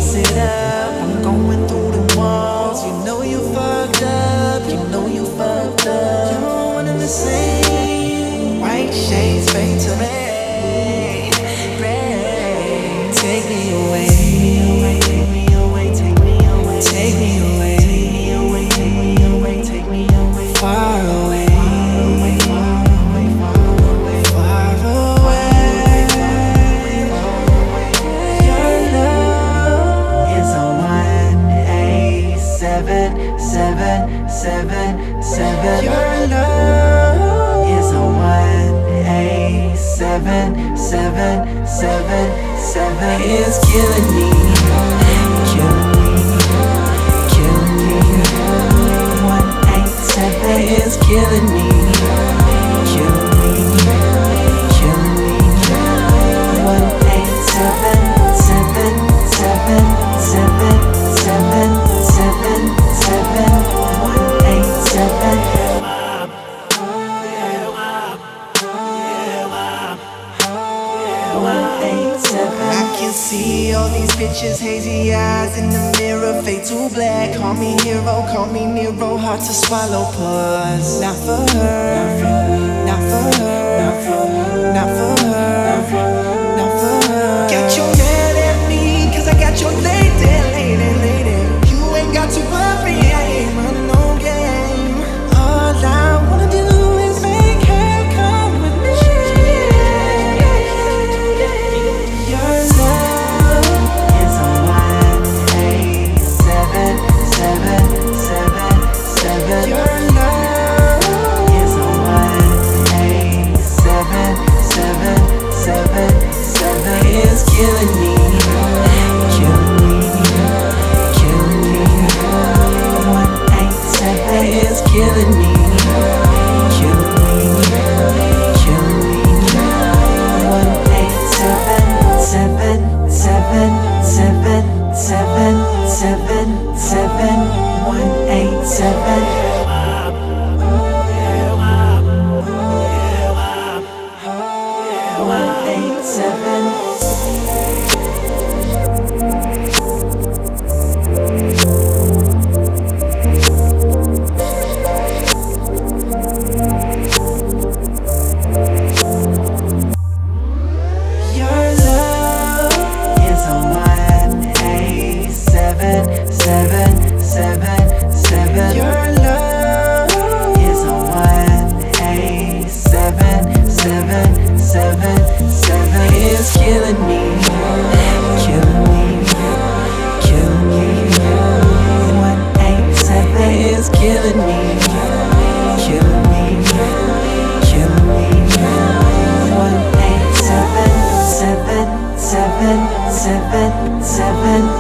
bust it up. I'm going through the walls. You know you fucked up. You know you fucked up. You're one and the same. White shades fade to red. Red. Take me away. Take me away. Take me away. Take me away. Take me away. Take me away. Far away. Your love is a 18777. It's killing me, killing me, killing me. 187 is killing me, killing me, killing me. 187. I can see all these bitches, hazy eyes in the mirror, fade to black. Call me hero, call me Nero, hard to swallow, pause. Not for her, not for her, not for her, not for her. Got you mad at me, cause I got your lady. You ain't got to worry, I ain't running no game. All I wanna do is make her come with me. Your love is a 18777. Your love is a 18777. It's killing me, killing me, killing me. 187 is killing me, killing me, killing me. 1877777.